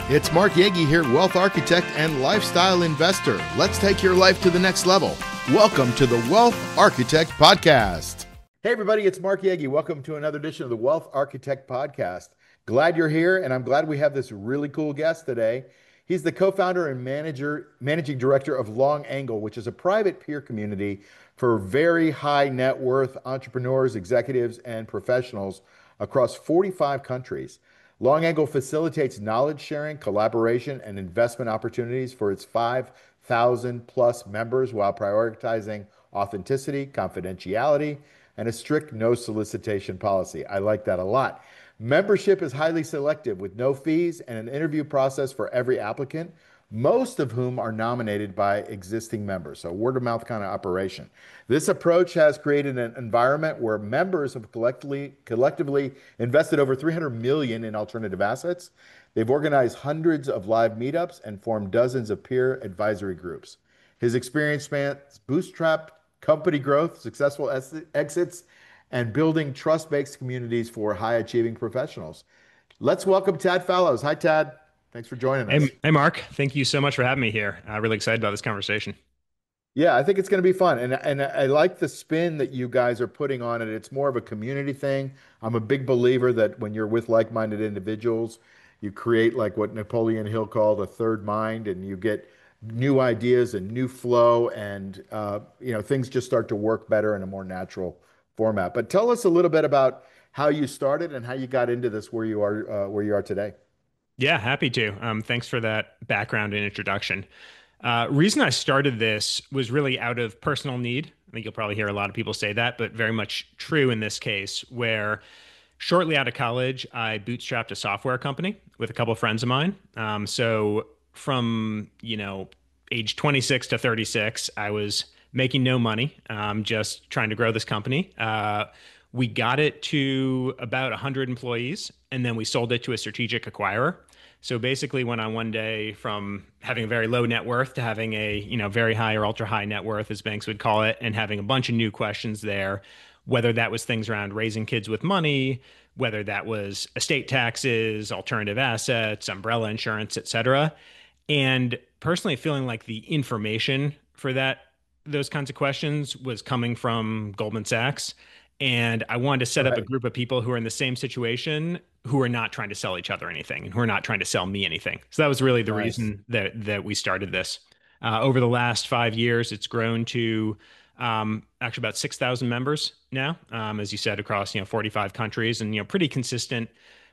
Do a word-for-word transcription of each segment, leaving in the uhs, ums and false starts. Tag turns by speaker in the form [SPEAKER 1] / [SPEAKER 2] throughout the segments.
[SPEAKER 1] It's Mark Yagi here, wealth architect and lifestyle investor. Let's take your life to the next level. Welcome to the Wealth Architect Podcast. Hey, everybody, it's Mark Yagi. Welcome to another edition of the Wealth Architect Podcast. Glad you're here, and I'm glad we have this really cool guest today. He's the co-founder and manager, managing director of Long Angle, which is a private peer community for very high net worth entrepreneurs, executives, and professionals across forty-five countries. Long Angle facilitates knowledge sharing, collaboration, and investment opportunities for its five thousand plus members while prioritizing authenticity, confidentiality, and a strict no solicitation policy. I like that a lot. Membership is highly selective with no fees and an interview process for every applicant, most of whom are nominated by existing members. So word of mouth kind of operation. This approach has created an environment where members have collectively, collectively invested over three hundred million dollars in alternative assets. They've organized hundreds of live meetups and formed dozens of peer advisory groups. His experience spans bootstrap company growth, successful exits, and building trust-based communities for high-achieving professionals. Let's welcome Tad Fallows. Hi, Tad. Thanks for joining us.
[SPEAKER 2] Hey, hey, Mark. Thank you so much for having me here. I'm really excited about this conversation.
[SPEAKER 1] Yeah, I think it's going to be fun. And, and I like the spin that you guys are putting on it. It's more of a community thing. I'm a big believer that when you're with like-minded individuals, you create like what Napoleon Hill called a third mind, and you get new ideas and new flow, and uh, you know, things just start to work better in a more natural format. But tell us a little bit about how you started and how you got into this where you are uh, where you are today.
[SPEAKER 2] Yeah, happy to. Um, thanks for that background and introduction. Uh, reason I started this was really out of personal need. I think you'll probably hear a lot of people say that, but very much true in this case, where shortly out of college, I bootstrapped a software company with a couple of friends of mine. Um, so from, you know, age twenty-six to thirty-six, I was making no money, um, just trying to grow this company. Uh, we got it to about one hundred employees, and then we sold it to a strategic acquirer. So basically went on one day from having a very low net worth to having a, you know, very high or ultra high net worth, as banks would call it, and having a bunch of new questions there, whether that was things around raising kids with money, whether that was estate taxes, alternative assets, umbrella insurance, et cetera. And personally feeling like the information for that, those kinds of questions was coming from Goldman Sachs. And I wanted to set up a
[SPEAKER 1] Right.
[SPEAKER 2] group of people who are in the same situation, who are not trying to sell each other anything and who are not trying to sell me anything. So that was really the
[SPEAKER 1] Nice.
[SPEAKER 2] reason that that we started this. Uh, over the last five years, it's grown to um, actually about six thousand members now, um, as you said, across, you know, forty-five countries, and, you know, pretty consistent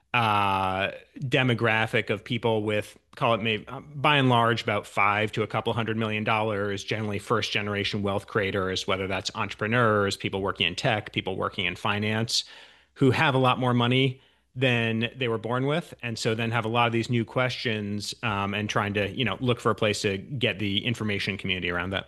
[SPEAKER 2] uh, demographic of people with, call it maybe uh, by and large about five to a couple hundred million dollars, generally first generation wealth creators, whether that's entrepreneurs, people working in tech, people working in finance, who have a lot more money than they were born with. And so then have a lot of these new questions, um, and trying to, you know, look for a place to get the information community around that.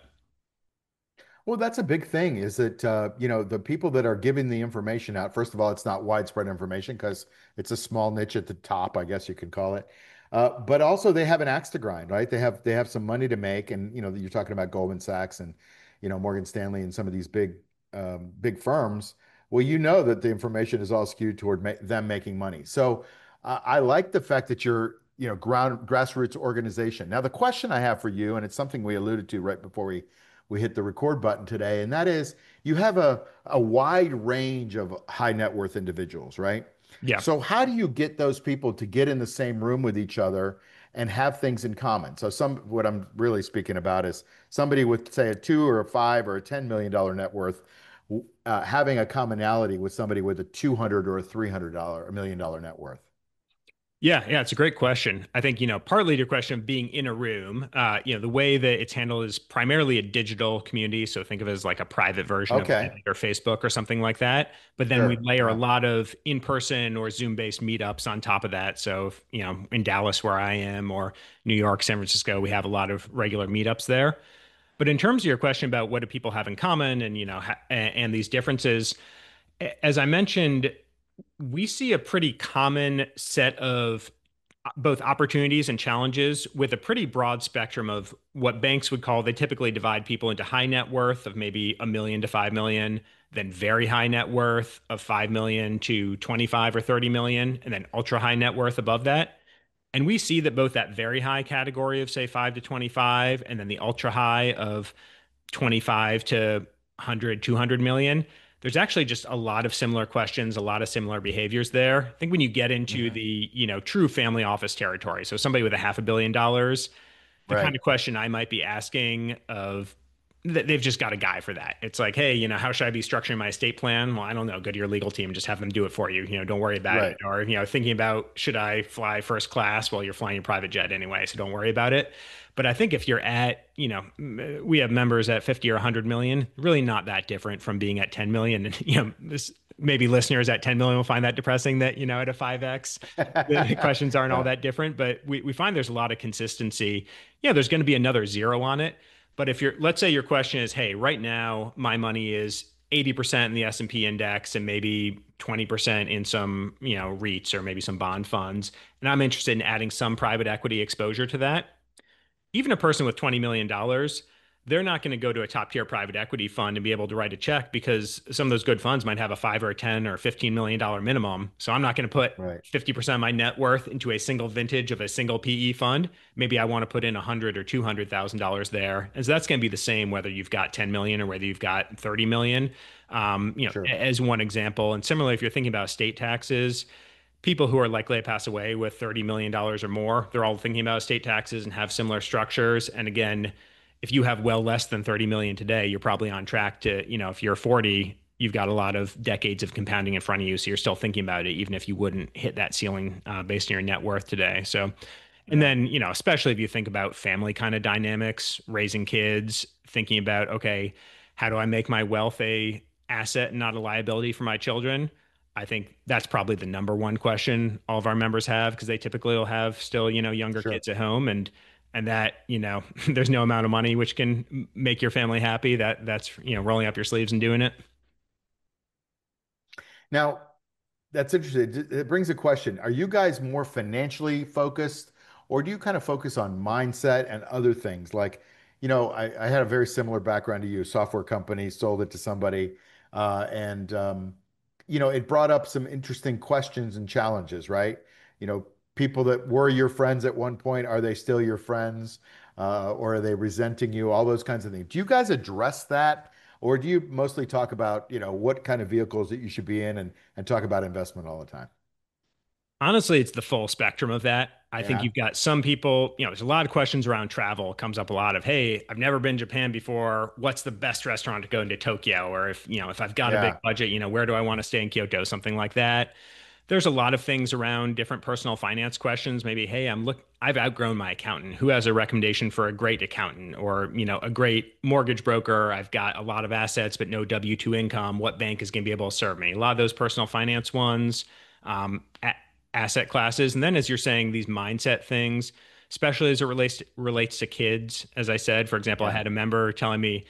[SPEAKER 1] Well, that's a big thing is that, uh, you know, the people that are giving the information out, first of all, it's not widespread information because it's a small niche at the top, I guess you could call it. Uh, but also they have an axe to grind, right? They have they have some money to make. And, you know, you're talking about Goldman Sachs and, you know, Morgan Stanley and some of these big, um, big firms. Well, you know that the information is all skewed toward ma them making money. So uh, I like the fact that you're, you know, ground grassroots organization. Now, the question I have for you, and it's something we alluded to right before we we hit the record button today, and that is you have a, a wide range of high net worth individuals, right?
[SPEAKER 2] Yeah.
[SPEAKER 1] So how do you get those people to get in the same room with each other and have things in common? So some what I'm really speaking about is somebody with say a two or a five or a ten million dollar net worth uh, having a commonality with somebody with a two hundred or a three hundred dollar a million dollar net worth.
[SPEAKER 2] Yeah, yeah, it's a great question. I think, you know, partly to your question of being in a room, uh, you know, the way that it's handled is primarily a digital community. So think of it as like a private version of
[SPEAKER 1] Okay,
[SPEAKER 2] Reddit or Facebook or something like that. But then we
[SPEAKER 1] sure.
[SPEAKER 2] layer a
[SPEAKER 1] Yeah.
[SPEAKER 2] lot of in-person or Zoom-based meetups on top of that. So, if, you know, in Dallas where I am, or New York, San Francisco, we have a lot of regular meetups there. But in terms of your question about what do people have in common and, you know, ha and, and these differences, as I mentioned, we see a pretty common set of uh, both opportunities and challenges with a pretty broad spectrum of what banks would call, they typically divide people into high net worth of maybe a million to five million, then very high net worth of five million to twenty-five or thirty million, and then ultra high net worth above that. And we see that both that very high category of say five to twenty-five and then the ultra high of twenty-five to one hundred, two hundred million, there's actually just a lot of similar questions, a lot of similar behaviors there. I think when you get into
[SPEAKER 1] Hmm.
[SPEAKER 2] the, you know, true family office territory, so somebody with a half a billion dollars, the kind
[SPEAKER 1] Right.
[SPEAKER 2] of question I might be asking of they've just got a guy for that. It's like, hey, you know, how should I be structuring my estate plan? Well, I don't know. Go to your legal team, just have them do it for you. You know, don't worry about it.
[SPEAKER 1] Right.
[SPEAKER 2] Or, you know, thinking about should I fly first class? Well, you're flying your private jet anyway, so don't worry about it. But I think if you're at, you know, we have members at fifty or one hundred million, really not that different from being at ten million. And, you know, this maybe listeners at ten million will find that depressing that, you know, at a five X, the questions aren't all
[SPEAKER 1] Yeah.
[SPEAKER 2] that different, but we, we find there's a lot of consistency. Yeah, there's going to be another zero on it. But if you're, let's say your question is, hey, right now my money is eighty percent in the S and P index and maybe twenty percent in some, you know, REITs or maybe some bond funds, and I'm interested in adding some private equity exposure to that. Even a person with twenty million dollars, they're not going to go to a top tier private equity fund and be able to write a check because some of those good funds might have a five or a ten or fifteen million dollar minimum. So I'm not going to put
[SPEAKER 1] Right.
[SPEAKER 2] fifty percent of my net worth into a single vintage of a single P E fund. Maybe I want to put in a hundred or two hundred thousand dollars there. And so that's going to be the same whether you've got ten million or whether you've got thirty million. Um, you know,
[SPEAKER 1] Sure.
[SPEAKER 2] as one example. And similarly, if you're thinking about estate taxes, people who are likely to pass away with thirty million dollars or more, they're all thinking about estate taxes and have similar structures. And again, if you have well less than thirty million today, you're probably on track to, you know, if you're forty, you've got a lot of decades of compounding in front of you. So you're still thinking about it, even if you wouldn't hit that ceiling uh, based on your net worth today. So, and
[SPEAKER 1] Right.
[SPEAKER 2] then, you know, especially if you think about family kind of dynamics, raising kids, thinking about, okay, how do I make my wealth a asset and not a liability for my children? I think that's probably the number one question all of our members have because they typically will have still, you know, younger
[SPEAKER 1] Sure.
[SPEAKER 2] kids at home and and that, you know, there's no amount of money which can make your family happy. That that's, you know, rolling up your sleeves and doing it.
[SPEAKER 1] Now, that's interesting. It it brings a question. Are you guys more financially focused, or do you kind of focus on mindset and other things? Like, you know, I, I had a very similar background to you, software company, sold it to somebody, uh, and um, you know, it brought up some interesting questions and challenges, right? You know, people that were your friends at one point, are they still your friends? Uh, or are they resenting you? All those kinds of things. Do you guys address that? Or do you mostly talk about, you know, what kind of vehicles that you should be in and and talk about investment all the time?
[SPEAKER 2] Honestly, it's the full spectrum of that. I think
[SPEAKER 1] Yeah.
[SPEAKER 2] you've got some people, you know, there's a lot of questions around travel. It comes up a lot of, hey, I've never been to Japan before. What's the best restaurant to go into Tokyo? Or if, you know, if I've got a big
[SPEAKER 1] Yeah.
[SPEAKER 2] budget, you know, where do I want to stay in Kyoto? Something like that. There's a lot of things around different personal finance questions. Maybe, hey, I'm look, I've outgrown my accountant. Who has a recommendation for a great accountant or, you know, a great mortgage broker? I've got a lot of assets, but no W two income. What bank is going to be able to serve me? A lot of those personal finance ones, um, a- asset classes. And then, as you're saying, these mindset things, especially as it relates to, relates to kids. As I said, for example, I
[SPEAKER 1] Yeah.
[SPEAKER 2] had a member telling me,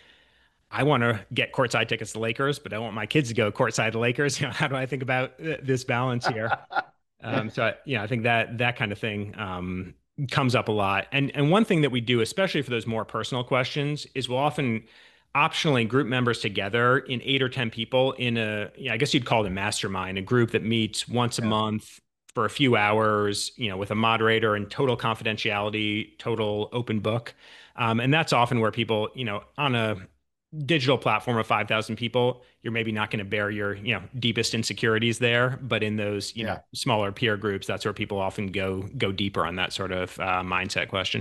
[SPEAKER 2] I want to get courtside tickets to the Lakers, but I want my kids to go courtside to the Lakers. You know, how do I think about uh, this balance here? Um, so, I, yeah, I think that that kind of thing um, comes up a lot. And and one thing that we do, especially for those more personal questions, is we'll often optionally group members together in eight or ten people in a, yeah, I guess you'd call it a mastermind, a group that meets once a
[SPEAKER 1] Yeah.
[SPEAKER 2] month for a few hours, you know, with a moderator and total confidentiality, total open book. Um, and that's often where people, you know, on a digital platform of five thousand people, you're maybe not going to bear your, you know, deepest insecurities there. But in those, you know,
[SPEAKER 1] Yeah.
[SPEAKER 2] smaller peer groups, that's where people often go go deeper on that sort of uh, mindset question.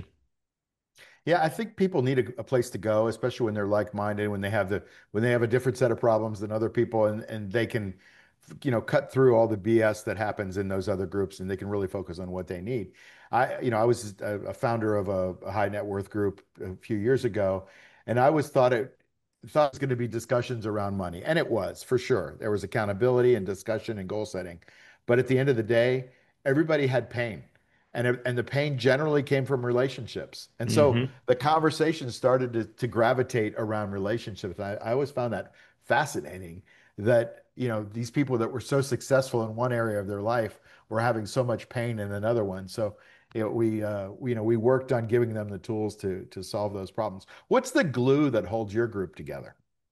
[SPEAKER 1] Yeah, I think people need a, a place to go, especially when they're like-minded, when they have the when they have a different set of problems than other people, and and they can, you know, cut through all the B S that happens in those other groups, and they can really focus on what they need. I, you know, I was a, a founder of a, a high net worth group a few years ago, and I always thought it thought it was going to be discussions around money, and it was for sure. There was accountability and discussion and goal setting, but at the end of the day, everybody had pain and and the pain generally came from relationships. And so
[SPEAKER 2] Hmm.
[SPEAKER 1] the conversation started to, to gravitate around relationships. I, I always found that fascinating that, you know, these people that were so successful in one area of their life were having so much pain in another one. So, you know, we, uh, we, you know, we worked on giving them the tools to, to solve those problems. What's the glue that holds your group together?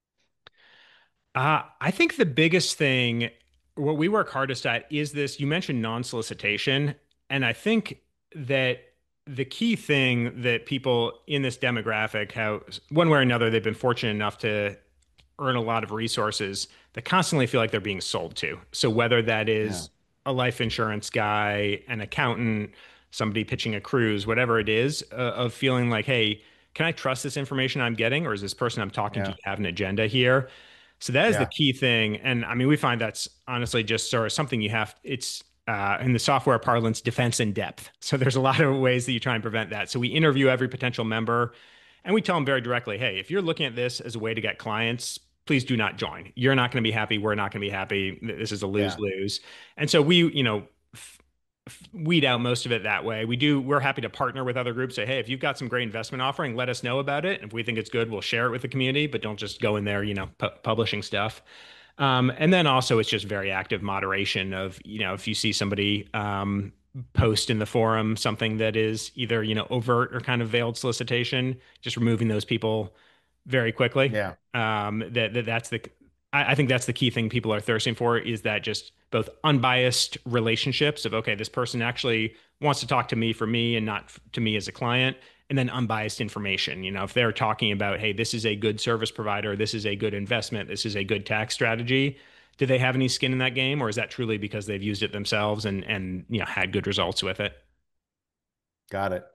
[SPEAKER 2] Uh, I think the biggest thing, what we work hardest at is this. You mentioned non-solicitation, and I think that the key thing that people in this demographic, how one way or another, they've been fortunate enough to earn a lot of resources that constantly feel like they're being sold to. So whether that
[SPEAKER 1] Yeah.
[SPEAKER 2] is a life insurance guy, an accountant, somebody pitching a cruise, whatever it is, uh, of feeling like, hey, can I trust this information I'm getting, or is this person I'm talking to
[SPEAKER 1] Yeah.
[SPEAKER 2] have an agenda here? So that is the
[SPEAKER 1] Yeah.
[SPEAKER 2] key thing. And I mean, we find that's honestly just sort of something you have, it's uh, in the software parlance, defense in depth. So there's a lot of ways that you try and prevent that. So we interview every potential member and we tell them very directly, hey, if you're looking at this as a way to get clients, please do not join. You're not going to be happy. We're not going to be happy. This is a
[SPEAKER 1] Yeah.
[SPEAKER 2] lose-lose. And so we, you know, f- f- weed out most of it that way. We do, we're happy to partner with other groups. Say, hey, if you've got some great investment offering, let us know about it. If we think it's good, we'll share it with the community, but don't just go in there, you know, pu- publishing stuff. Um, and then also it's just very active moderation of, you know, if you see somebody um, post in the forum something that is either, you know, overt or kind of veiled solicitation, just removing those people very quickly.
[SPEAKER 1] Yeah.
[SPEAKER 2] Um, that, that that's the, I, I think that's the key thing people are thirsting for is that just both unbiased relationships of, okay, this person actually wants to talk to me for me and not to me as a client, and then unbiased information. You know, if they're talking about, hey, this is a good service provider, this is a good investment, this is a good tax strategy, do they have any skin in that game, or is that truly because they've used it themselves and and you know had good results with it?
[SPEAKER 1] Got it.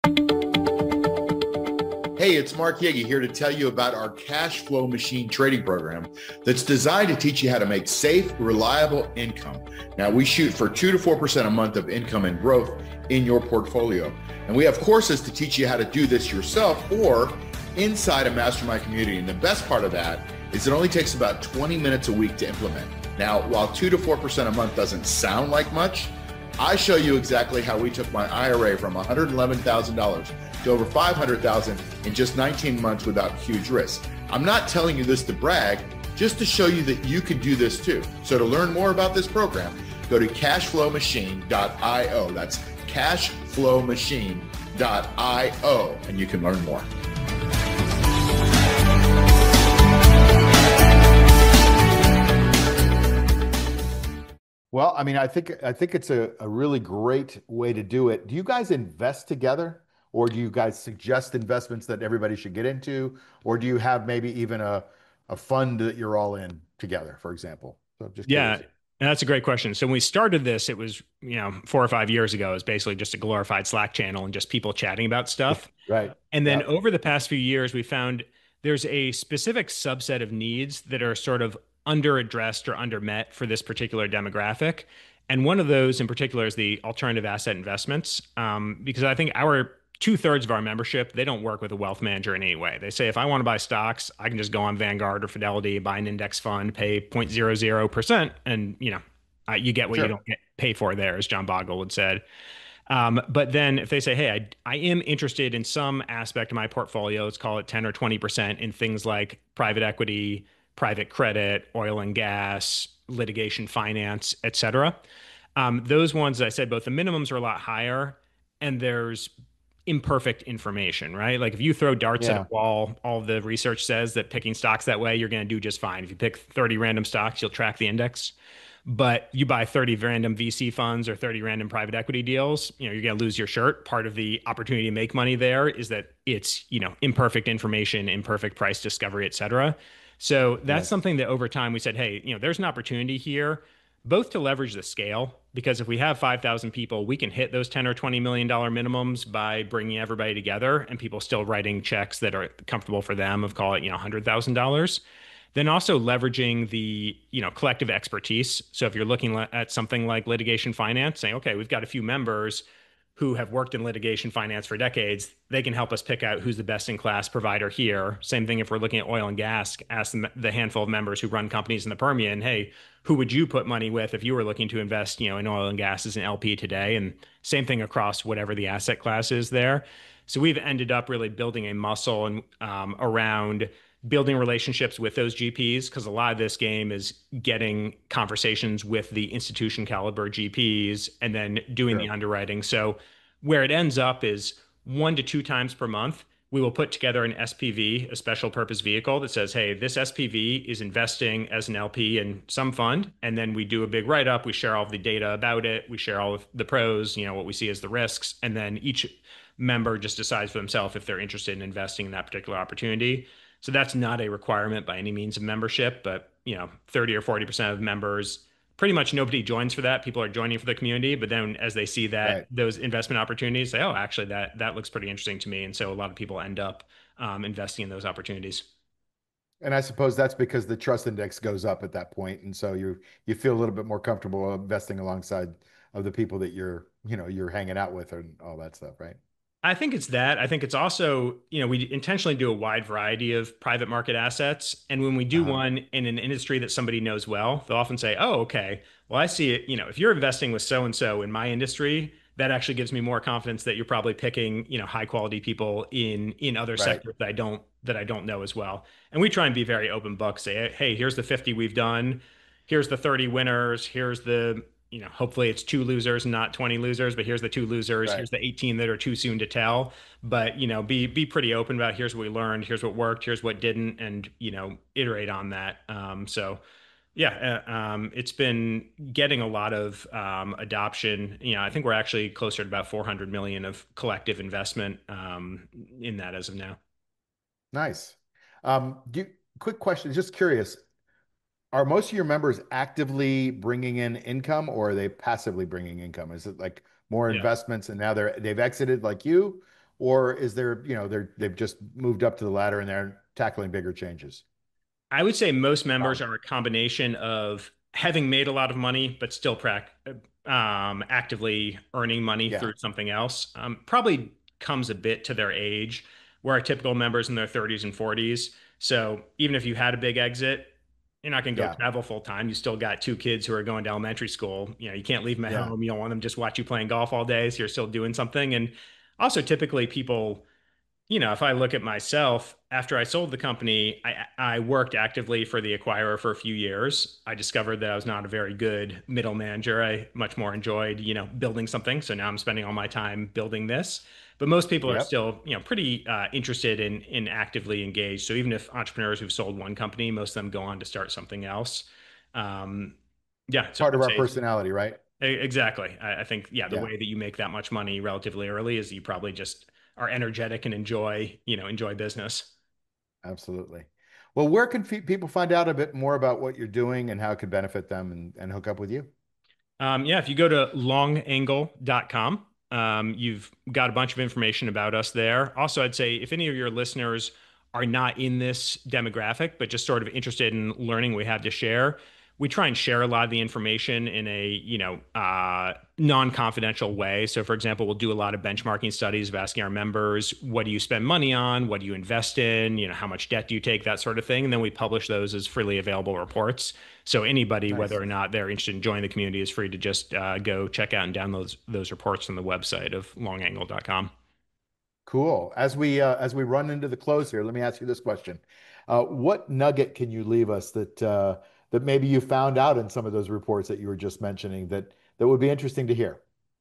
[SPEAKER 1] Hey, it's Mark Yegi here to tell you about our cash flow machine trading program that's designed to teach you how to make safe, reliable income. Now, we shoot for two to four percent a month of income and growth in your portfolio. And we have courses to teach you how to do this yourself or inside a mastermind community. And the best part of that is it only takes about twenty minutes a week to implement. Now, while two to four percent a month doesn't sound like much, I show you exactly how we took my I R A from one hundred eleven thousand dollars to over five hundred thousand dollars in just nineteen months without huge risk. I'm not telling you this to brag, just to show you that you can do this too. So to learn more about this program, go to cashflow machine dot io. That's cashflow machine dot io, and you can learn more. Well, I mean, I think I think it's a, a really great way to do it. Do you guys invest together, or do you guys suggest investments that everybody should get into, or do you have maybe even a a fund that you're all in together, for example? So I'm just
[SPEAKER 2] Yeah,
[SPEAKER 1] curious.
[SPEAKER 2] and that's a great question. So when we started this, it was, you know, four or five years ago, it was basically just a glorified Slack channel and just people chatting about stuff.
[SPEAKER 1] Right.
[SPEAKER 2] And then
[SPEAKER 1] Yep.
[SPEAKER 2] over the past few years, we found there's a specific subset of needs that are sort of under-addressed or under-met for this particular demographic. And one of those in particular is the alternative asset investments, um, because I think our two thirds of our membership, they don't work with a wealth manager in any way. They say, if I want to buy stocks, I can just go on Vanguard or Fidelity, buy an index fund, pay zero point zero zero percent, and you know, uh, you get what you
[SPEAKER 1] Sure.
[SPEAKER 2] don't get pay for there, as John Bogle had said. Um, but then if they say, hey, I, I am interested in some aspect of my portfolio, let's call it ten or twenty percent in things like private equity, private credit, oil and gas, litigation finance, et cetera. Um, those ones, I said, both the minimums are a lot higher and there's imperfect information, right? Like if you throw darts at a
[SPEAKER 1] Yeah.
[SPEAKER 2] wall, all the research says that picking stocks that way, you're going to do just fine. If you pick thirty random stocks, you'll track the index. But you buy thirty random V C funds or thirty random private equity deals, you know, you're going to lose your shirt. Part of the opportunity to make money there is that it's, you know, imperfect information, imperfect price discovery, et cetera. So that's
[SPEAKER 1] Yes.
[SPEAKER 2] something that over time we said, hey, you know, there's an opportunity here both to leverage the scale, because if we have five thousand people, we can hit those ten or twenty million dollar minimums by bringing everybody together and people still writing checks that are comfortable for them of, call it, you know, one hundred thousand dollars. Then also leveraging the, you know, collective expertise. So if you're looking at something like litigation finance, saying, okay, we've got a few members who have worked in litigation finance for decades, they can help us pick out who's the best in class provider here. Same thing if we're looking at oil and gas, ask the, the handful of members who run companies in the Permian, hey, who would you put money with if you were looking to invest, you know, in oil and gas as an L P today? And same thing across whatever the asset class is there. So we've ended up really building a muscle and um, around building relationships with those G Ps, because a lot of this game is getting conversations with the institution caliber G Ps and then doing the
[SPEAKER 1] Sure.
[SPEAKER 2] underwriting. So where it ends up is one to two times per month, we will put together an S P V, a special purpose vehicle that says, hey, this S P V is investing as an L P in some fund. And then we do a big write up. We share all of the data about it. We share all of the pros, you know, what we see as the risks. And then each member just decides for themselves if they're interested in investing in that particular opportunity. So that's not a requirement by any means of membership, but you know, thirty or forty percent of members, pretty much nobody joins for that. People are joining for the community, but then as they see that
[SPEAKER 1] Right.
[SPEAKER 2] those investment opportunities, say, oh, actually that that looks pretty interesting to me. And so a lot of people end up um, investing in those opportunities.
[SPEAKER 1] And I suppose that's because the trust index goes up at that point, and so you you feel a little bit more comfortable investing alongside of the people that you're, you know, you're hanging out with and all that stuff, right?
[SPEAKER 2] I think it's that. I think it's also, you know, we intentionally do a wide variety of private market assets. And when we do
[SPEAKER 1] Uh-huh.
[SPEAKER 2] one in an industry that somebody knows well, they'll often say, oh, okay, well, I see it. You know, if you're investing with so and so in my industry, that actually gives me more confidence that you're probably picking, you know, high quality people in in other
[SPEAKER 1] Right.
[SPEAKER 2] sectors that I don't that I don't know as well. And we try and be very open book, say, hey, here's the fifty we've done, here's the thirty winners, here's the you know, hopefully it's two losers and not twenty losers, but here's the two losers,
[SPEAKER 1] Right.
[SPEAKER 2] here's the eighteen that are too soon to tell. But, you know, be be pretty open about here's what we learned, here's what worked, here's what didn't, and, you know, iterate on that. Um, so yeah, uh, um, it's been getting a lot of um, adoption. You know, I think we're actually closer to about four hundred million of collective investment um, in that as of now.
[SPEAKER 1] Nice. Um, do you, quick question, just curious. Are most of your members actively bringing in income or are they passively bringing income? Is it like more
[SPEAKER 2] Yeah.
[SPEAKER 1] investments and now they're they've exited like you, or is there, you know, they're they've just moved up to the ladder and they're tackling bigger changes?
[SPEAKER 2] I would say most members
[SPEAKER 1] Wow.
[SPEAKER 2] are a combination of having made a lot of money, but still prac um, actively earning money
[SPEAKER 1] Yeah.
[SPEAKER 2] through something else. Um, probably comes a bit to their age, where our typical members in their thirties and forties. So even if you had a big exit, you're not going to go
[SPEAKER 1] Yeah.
[SPEAKER 2] travel full time. You still got two kids who are going to elementary school. You know, you can't leave them at
[SPEAKER 1] Yeah.
[SPEAKER 2] home. You don't want them just watch you playing golf all day. So you're still doing something. And also, typically, people you know, if I look at myself, after I sold the company, I, I worked actively for the acquirer for a few years. I discovered that I was not a very good middle manager. I much more enjoyed, you know, building something. So now I'm spending all my time building this. But most people are
[SPEAKER 1] Yep.
[SPEAKER 2] still, you know, pretty uh, interested in in actively engaged. So even if entrepreneurs who've sold one company, most of them go on to start something else. Um, yeah, so I
[SPEAKER 1] Part of
[SPEAKER 2] would
[SPEAKER 1] our
[SPEAKER 2] say
[SPEAKER 1] personality, right?
[SPEAKER 2] E- Exactly. I, I think, yeah, the
[SPEAKER 1] Yeah,
[SPEAKER 2] way that you make that much money relatively early is you probably just are energetic and enjoy, you know, enjoy business.
[SPEAKER 1] absolutely. Well, where can fe- people find out a bit more about what you're doing and how it could benefit them and, and hook up with you?
[SPEAKER 2] Um, yeah, if you go to long angle dot com, um, you've got a bunch of information about us there. Also, I'd say if any of your listeners are not in this demographic, but just sort of interested in learning what we have to share, we try and share a lot of the information in a, you know, uh, non-confidential way. So, for example, we'll do a lot of benchmarking studies of asking our members, what do you spend money on? What do you invest in? You know, how much debt do you take? That sort of thing. And then we publish those as freely available reports. So anybody, whether
[SPEAKER 1] Nice.
[SPEAKER 2] or not they're interested in joining the community, is free to just uh, go check out and download those, those reports from the website of long angle dot com.
[SPEAKER 1] Cool. As we uh, as we run into the close here, let me ask you this question. Uh, what nugget can you leave us that uh, that maybe you found out in some of those reports that you were just mentioning that that would be interesting to hear?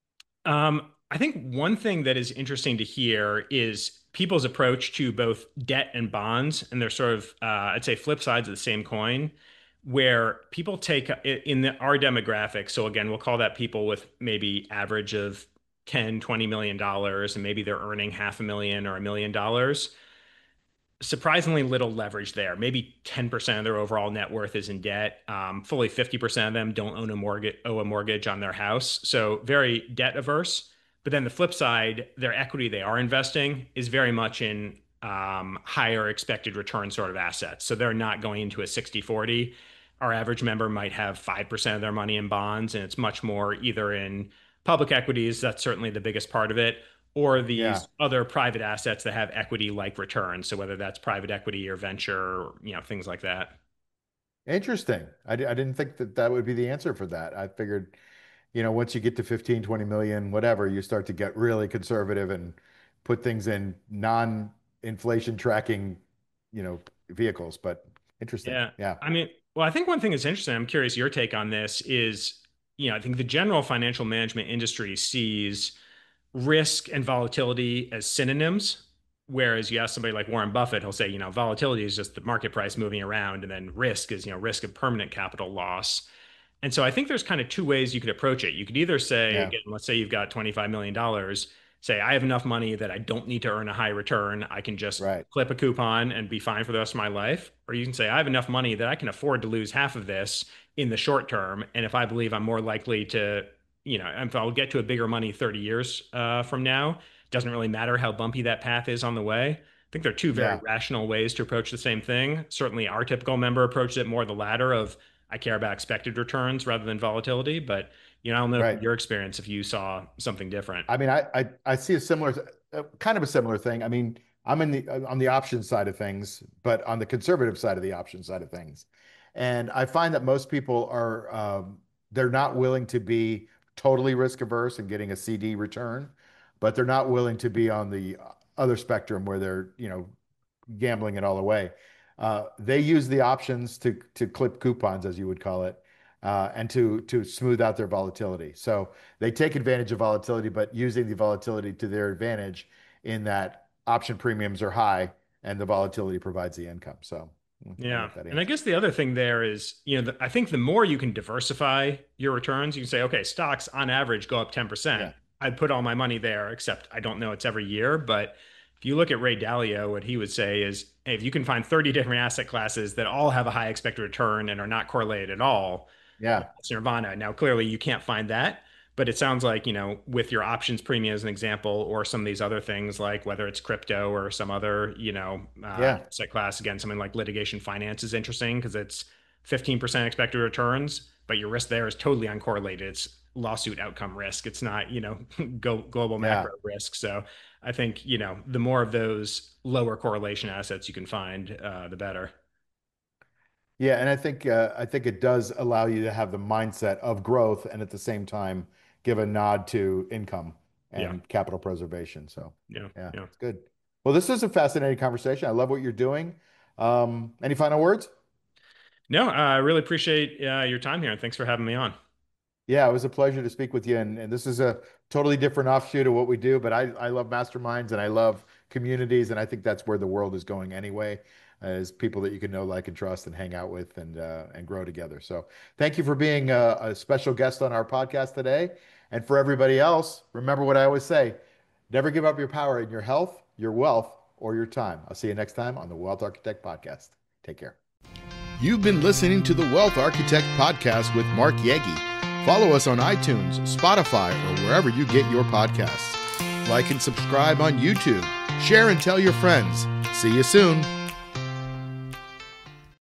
[SPEAKER 2] Um, I think one thing that is interesting to hear is people's approach to both debt and bonds, and they're sort of, uh, I'd say, flip sides of the same coin, where people take in the, our demographic. So again, we'll call that people with maybe average of ten, twenty million dollars, and maybe they're earning half a million or a million dollars. Surprisingly little leverage there. Maybe ten percent of their overall net worth is in debt. Um, fully fifty percent of them don't own a mortgage, owe a mortgage on their house. So very debt averse. But then the flip side, their equity they are investing is very much in um, higher expected return sort of assets. So they're not going into a sixty forty. Our average member might have five percent of their money in bonds, and it's much more either in public equities, that's certainly the biggest part of it, or
[SPEAKER 1] Yeah.
[SPEAKER 2] these other private assets that have equity like returns. So whether that's private equity or venture, or, you know, things like that.
[SPEAKER 1] Interesting. I, di- I didn't think that that would be the answer for that. I figured, you know, once you get to fifteen, twenty million, whatever, you start to get really conservative and put things in non-inflation tracking, you know, vehicles. But interesting.
[SPEAKER 2] Yeah.
[SPEAKER 1] Yeah.
[SPEAKER 2] I mean, well, I think one thing that's interesting, I'm curious your take on this is, you know, I think the general financial management industry sees risk and volatility as synonyms. Whereas you ask somebody like Warren Buffett, he'll say, you know, volatility is just the market price moving around, and then risk is, you know, risk of permanent capital loss. And so I think there's kind of two ways you could approach it. You could either say,
[SPEAKER 1] Yeah.
[SPEAKER 2] again, let's say you've got twenty-five million dollars, say, I have enough money that I don't need to earn a high return. I can just
[SPEAKER 1] Right.
[SPEAKER 2] clip a coupon and be fine for the rest of my life. Or you can say, I have enough money that I can afford to lose half of this in the short term. And if I believe I'm more likely to, you know, if I'll get to a bigger money thirty years uh, from now, doesn't really matter how bumpy that path is on the way. I think there are two very
[SPEAKER 1] Yeah.
[SPEAKER 2] rational ways to approach the same thing. Certainly, our typical member approaches it more the latter of I care about expected returns rather than volatility. But you know, I don't know from
[SPEAKER 1] Right.
[SPEAKER 2] your experience if you saw something different.
[SPEAKER 1] I mean, I, I, I see a similar, uh, kind of a similar thing. I mean, I'm in the, uh, on the option side of things, but on the conservative side of the option side of things. And I find that most people are, um, they're not willing to be totally risk averse and getting a C D return, but they're not willing to be on the other spectrum where they're, you know, gambling it all away. Uh, they use the options to to clip coupons, as you would call it, uh, and to to smooth out their volatility. So they take advantage of volatility, but using the volatility to their advantage in that option premiums are high and the volatility provides the income. So I don't know
[SPEAKER 2] Yeah.
[SPEAKER 1] if that
[SPEAKER 2] And I
[SPEAKER 1] answers.
[SPEAKER 2] guess the other thing there is, you know, the, I think the more you can diversify your returns, you can say, okay, stocks on average go up ten percent.
[SPEAKER 1] Yeah,
[SPEAKER 2] I'd put all my money there, except I don't know it's every year. But if you look at Ray Dalio, what he would say is, hey, if you can find thirty different asset classes that all have a high expected return and are not correlated at all,
[SPEAKER 1] yeah,
[SPEAKER 2] it's nirvana. Now, clearly you can't find that, but it sounds like, you know, with your options premium as an example, or some of these other things, like whether it's crypto or some other, you know, uh,
[SPEAKER 1] yeah,
[SPEAKER 2] asset class, again, something like litigation finance is interesting because it's fifteen percent expected returns, but your risk there is totally uncorrelated. It's lawsuit outcome risk. It's not, you know, go, global
[SPEAKER 1] yeah.
[SPEAKER 2] macro risk. So I think, you know, the more of those lower correlation assets you can find, uh, the better.
[SPEAKER 1] Yeah, and I think uh, I think it does allow you to have the mindset of growth and at the same time give a nod to income
[SPEAKER 2] Yeah.
[SPEAKER 1] and capital preservation. So
[SPEAKER 2] Yeah.
[SPEAKER 1] yeah,
[SPEAKER 2] Yeah.
[SPEAKER 1] it's good. Well, this is a fascinating conversation. I love what you're doing. Um, any final words?
[SPEAKER 2] No, I really appreciate uh, your time here and thanks for having me on.
[SPEAKER 1] Yeah, it was a pleasure to speak with you. And, and this is a totally different offshoot of what we do, but I, I love masterminds and I love communities. And I think that's where the world is going anyway, as people that you can know, like, and trust and hang out with and uh, and grow together. So thank you for being a, a special guest on our podcast today. And for everybody else, remember what I always say, never give up your power in your health, your wealth, or your time. I'll see you next time on the Wealth Architect Podcast. Take care. You've been listening to the Wealth Architect Podcast with Mark Yegi. Follow us on iTunes, Spotify, or wherever you get your podcasts. Like and subscribe on YouTube. Share and tell your friends. See you soon.